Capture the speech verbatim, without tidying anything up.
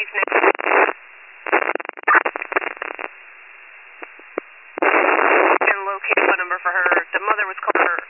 wife's name? Can locate what number for her. The mother was called her.